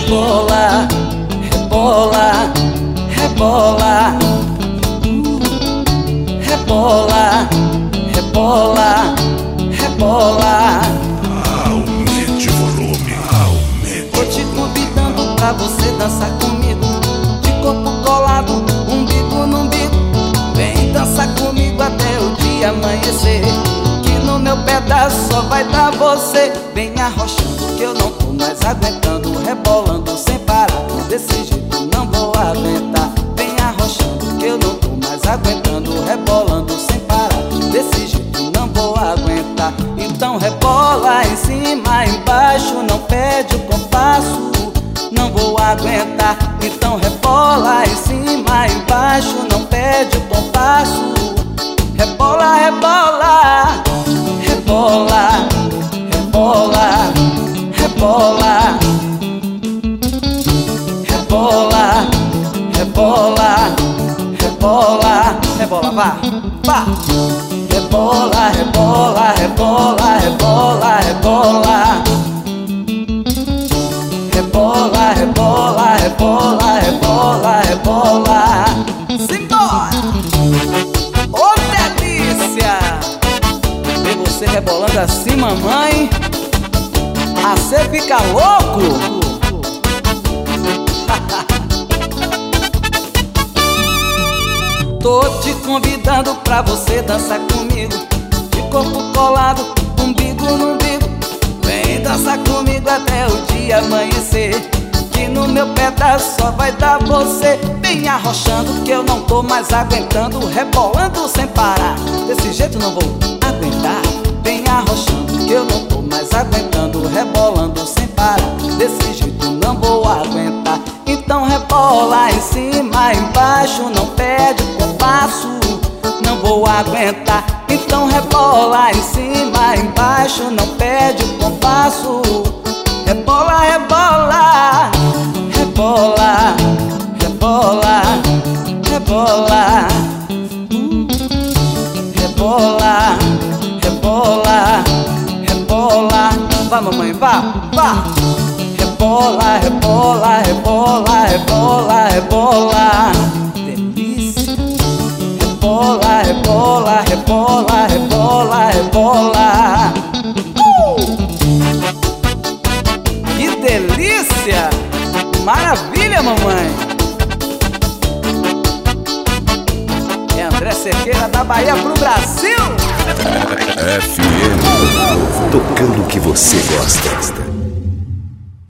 Rebola, rebola, rebola, rebola, rebola, rebola. Aumente o volume, aumente. Tô te convidando pra você dançar comigo, de corpo colado, umbigo no umbigo. Vem dançar comigo até o dia amanhecer, que no meu pedaço só vai dar você. Vem arrochando que eu não tô mais aguentando, rebolando sem parar, desse jeito não vou aguentar. Vem arrochando que eu não tô mais aguentando, rebolando sem parar, desse jeito não vou aguentar. Então rebola em cima, embaixo, não perde o compasso, não vou aguentar. Então rebola em cima, embaixo, não perde o compasso. Rebola, rebola, rebola, rebola, rebola, rebola, rebola, rebola, rebola, vá, vá. Rebola, rebola, rebola, rebola, rebola. Rebola, rebola, rebola, rebola, rebola. Simbora! Ô delícia! Ver você rebolando assim, mamãe, a cê fica louco! Tô te convidando pra você dançar comigo, de corpo colado, umbigo no umbigo. Vem dançar comigo até o dia amanhecer, que no meu pedaço só vai dar você. Vem arrochando que eu não tô mais aguentando, rebolando sem parar, desse jeito não vou aguentar. Vem arrochando que eu não tô mais aguentando, rebolando sem parar, desse jeito não vou aguentar. Então rebola em cima, embaixo, não perde o compasso, não vou aguentar. Então rebola em cima, embaixo, não perde o compasso. Rebola, rebola, rebola, rebola, rebola, rebola, rebola, rebola. Vá mamãe, vá, vá. Rebola, rebola, rebola, rebola, rebola. Delícia. Rebola, rebola, rebola, rebola, rebola. Que delícia! Maravilha, mamãe! É André Cerqueira da Bahia pro Brasil! FM, tocando o que você gosta.